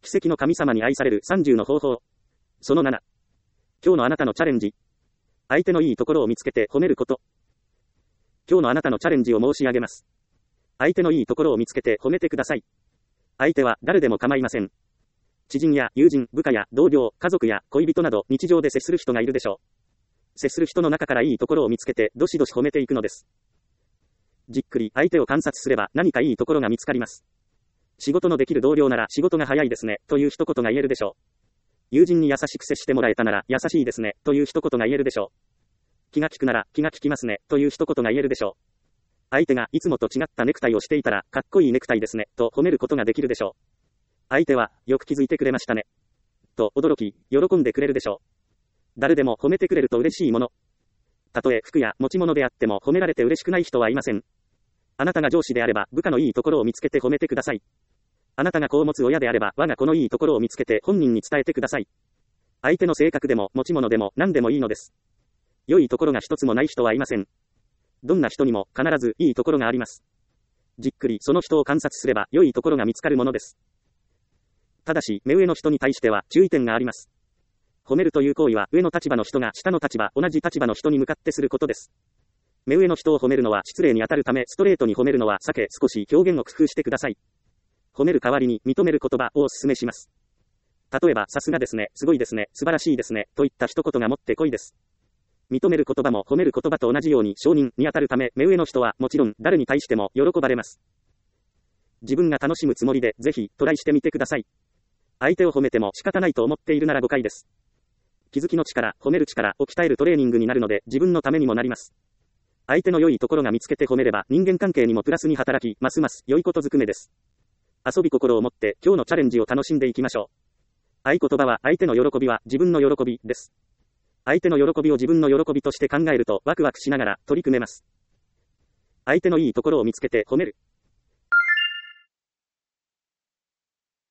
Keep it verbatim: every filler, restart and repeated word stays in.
奇跡の神様に愛されるさんじゅうの方法。そのなな。今日のあなたのチャレンジ。相手のいいところを見つけて褒めること。今日のあなたのチャレンジを申し上げます。相手のいいところを見つけて褒めてください。相手は誰でも構いません。知人や友人、部下や同僚、家族や恋人など日常で接する人がいるでしょう。接する人の中からいいところを見つけてどしどし褒めていくのです。じっくり相手を観察すれば何かいいところが見つかります。仕事のできる同僚なら仕事が早いですね、という一言が言えるでしょう。友人に優しく接してもらえたなら優しいですね、という一言が言えるでしょう。気が利くなら気が利きますね、という一言が言えるでしょう。相手がいつもと違ったネクタイをしていたらかっこいいネクタイですね、と褒めることができるでしょう。相手はよく気づいてくれましたね、と驚き、喜んでくれるでしょう。誰でも褒めてくれると嬉しいもの。たとえ服や持ち物であっても褒められて嬉しくない人はいません。あなたが上司であれば部下のいいところを見つけて褒めてください。あなたが子を持つ親であれば我が子のいいところを見つけて本人に伝えてください。相手の性格でも持ち物でも何でもいいのです。良いところが一つもない人はいません。どんな人にも必ずいいところがあります。じっくりその人を観察すれば良いところが見つかるものです。ただし目上の人に対しては注意点があります。褒めるという行為は上の立場の人が下の立場、同じ立場の人に向かってすることです。目上の人を褒めるのは失礼に当たるためストレートに褒めるのは避け少し表現を工夫してください。褒める代わりに認める言葉をお勧めします。例えば、さすがですね、すごいですね、素晴らしいですね、といった一言がもってこいです。認める言葉も褒める言葉と同じように承認に当たるため、目上の人はもちろん誰に対しても喜ばれます。自分が楽しむつもりでぜひトライしてみてください。相手を褒めても仕方ないと思っているなら誤解です。気づきの力、褒める力を鍛えるトレーニングになるので自分のためにもなります。相手の良いところが見つけて褒めれば人間関係にもプラスに働き、ますます良いことずくめです。遊び心を持って今日のチャレンジを楽しんでいきましょう。合言葉は相手の喜びは自分の喜びです。相手の喜びを自分の喜びとして考えるとワクワクしながら取り組めます。相手のいいところを見つけて褒める。